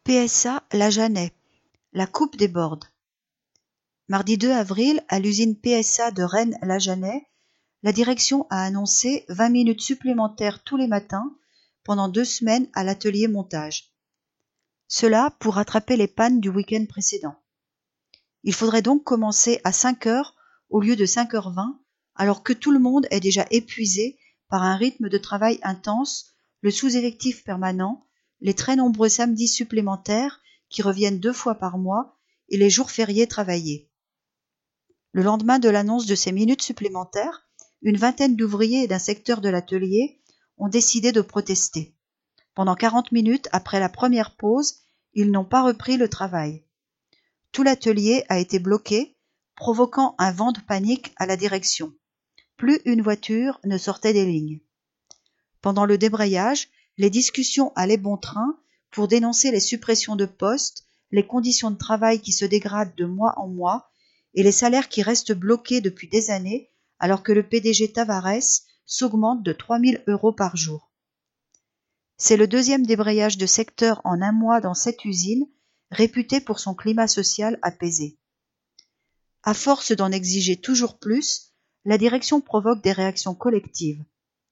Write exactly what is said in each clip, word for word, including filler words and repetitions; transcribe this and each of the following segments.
P S A La Jeannet, la coupe déborde. Mardi deux avril, à l'usine P S A de Rennes-La Jeannet, la direction a annoncé vingt minutes supplémentaires tous les matins pendant deux semaines à l'atelier montage. Cela pour rattraper les pannes du week-end précédent. Il faudrait donc commencer à cinq heures au lieu de cinq heures vingt, alors que tout le monde est déjà épuisé par un rythme de travail intense, le sous-effectif permanent, les très nombreux samedis supplémentaires qui reviennent deux fois par mois et les jours fériés travaillés. Le lendemain de l'annonce de ces minutes supplémentaires, une vingtaine d'ouvriers d'un secteur de l'atelier ont décidé de protester. Pendant quarante minutes après la première pause, ils n'ont pas repris le travail. Tout l'atelier a été bloqué, provoquant un vent de panique à la direction. Plus une voiture ne sortait des lignes. Pendant le débrayage, les discussions allaient bon train pour dénoncer les suppressions de postes, les conditions de travail qui se dégradent de mois en mois et les salaires qui restent bloqués depuis des années alors que le P D G Tavares s'augmente de trois mille euros par jour. C'est le deuxième débrayage de secteur en un mois dans cette usine, réputée pour son climat social apaisé. À force d'en exiger toujours plus, la direction provoque des réactions collectives.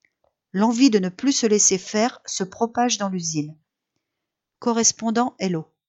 L'envie de ne plus se laisser faire se propage dans l'usine. Correspondant Hello.